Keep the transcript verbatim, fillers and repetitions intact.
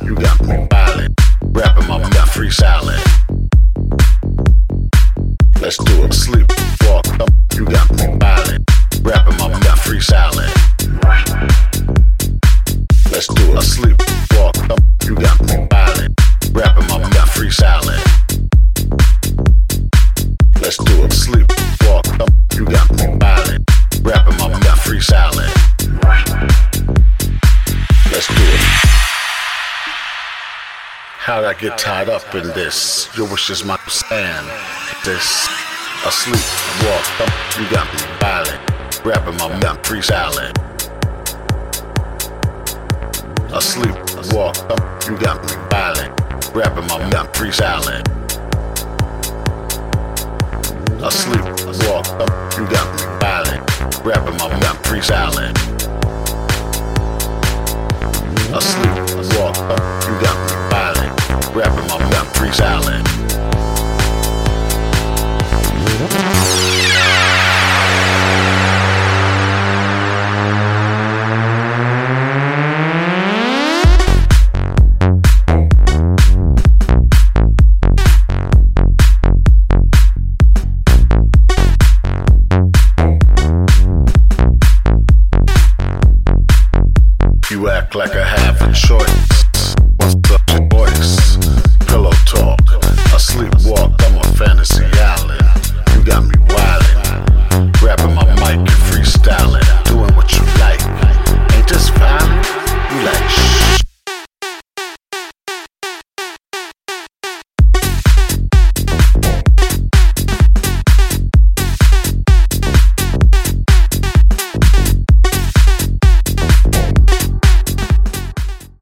you got me violent. Rapping my mouth freestyling. Let's do it. Sleep, walk up, you got me violent. Rapping my mouth freestyling. Let's do it. Asleep, walk up, you got me violent. Rapping my mouth freestyling. Let's do it. Sleep, walk up, you got me violent. Rapping my mouth freestyling. Let's do it. How'd I get tied up in this? Your wish is my stand. This asleep, walk up, you got me violent. Rapping my mouth freestyling. Asleep, walk up, you got me violent. Rapping my mouth freestyling. Asleep, walk up, you got me violent. Rapping my mouth freestyling. Asleep, walk up, you got me violent. Rapping my mouth freestyling. You act like I have a choice. What's up your voice? Pillow talk, a sleepwalk, I'm a fantasy island. You got me wild.